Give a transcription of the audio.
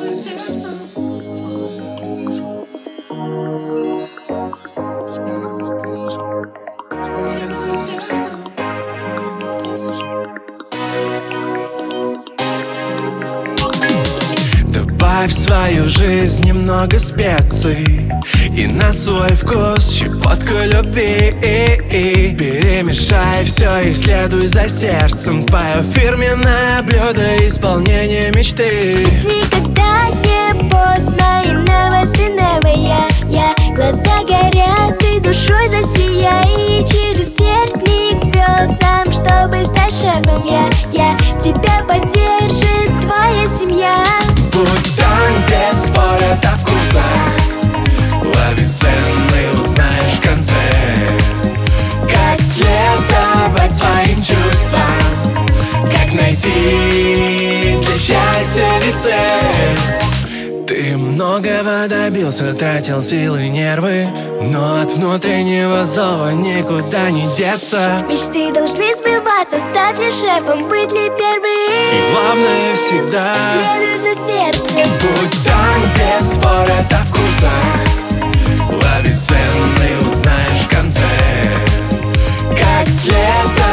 Добавь в свою жизнь немного специй и на свой вкус щепотку любви. Перемешай все и следуй за сердцем. Твое фирменное блюдо исполнения мечты. Никогда не поздно, и never say never, я глаза горят, и душой засияй. И через терник к звездам, чтобы стать шефом, я тебя поддержит твоя семья. Будь там, где спорят о вкусах, лови цены, узнаешь в конце, как следовать своим чувствам, как найти для счастья ведь цель. Ты многого добился, тратил силы и нервы, но от внутреннего зова никуда не деться. Мечты должны сбываться, стать ли шефом, быть ли первым. И главное всегда следуй за сердцем. Будь там, где спорят о вкусах, лови цены, узнаешь в конце, как следовать